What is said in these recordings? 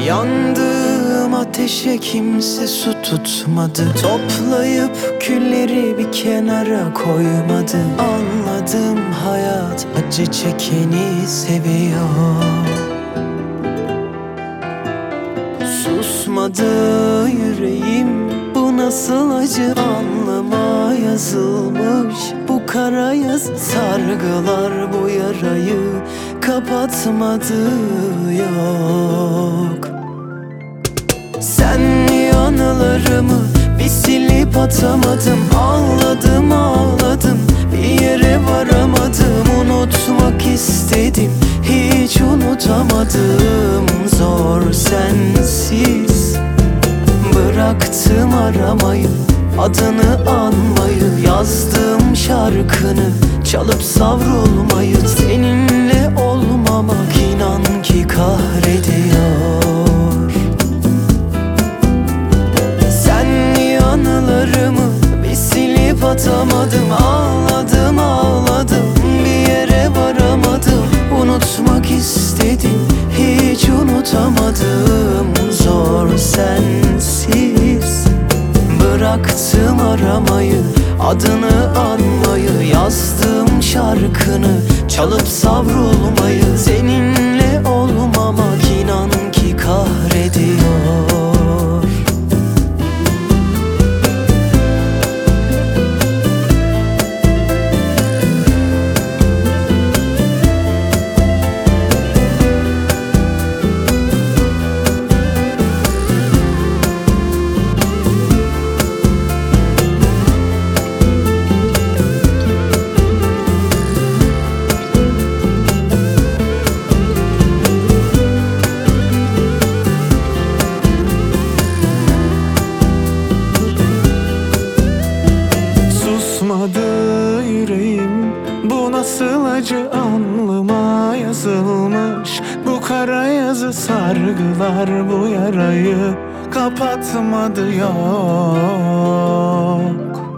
Yandığım ateşe kimse su tutmadı. Toplayıp külleri bir kenara koymadı. Anladım, hayat acı çekeni seviyor. Susmadı yüreğim, bu nasıl acı, alnıma yazılmış bu kara yazı. Sargılar bu yarayı kapatmadı, yok. Sen anılarımı bir silip atamadım. Ağladım ağladım, bir yere varamadım. Unutmak istedim, hiç unutamadım. Zor sensiz. Bıraktım aramayı, adını anmayı, yazdığım şarkını çalıp savrulmayı. Seninle olmamak inan ki kahrediyor. Sen anılarımı bir silip atamadım. Ağladım ağladım, bir yere varamadım. Unutmak istedim, hiç unutamadım. Zor sensiz. Bıraktım aramayı, adını anmayı, yazdığım şarkını çalıp savrulmayı. Seninle olmamak inan ki kahrediyor. Susmadı yüreğim, bu nasıl acı, alnıma yazılmış bu kara yazı. Sargılar bu yarayı kapatmadı, yok.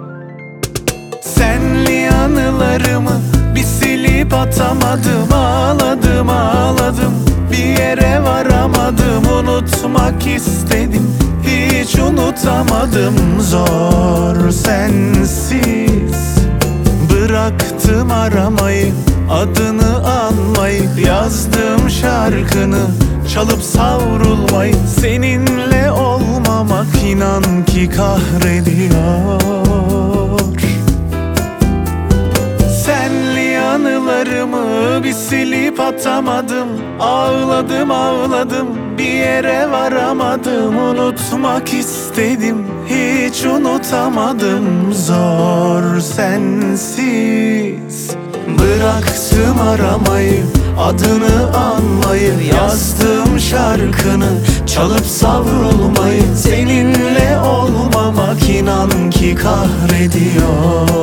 Senli anılarımı bir silip atamadım. Ağladım ağladım, bir yere varamadım. Unutmak istedim, hiç unutamadım. Zor sensiz. Bıraktım aramayı, adını anmayı, yazdığım şarkını çalıp savrulmayı. Seninle olmamak inan ki kahrediyor. Senli anılarımı bir silip atamadım. Ağladım ağladım, bir yere varamadım. Unutmak istedim, hiç unutamadım. Zor sensiz. Bıraktım aramayı, adını anmayı, yazdığım şarkını çalıp savrulmayı. Seninle olmamak inan ki kahrediyor.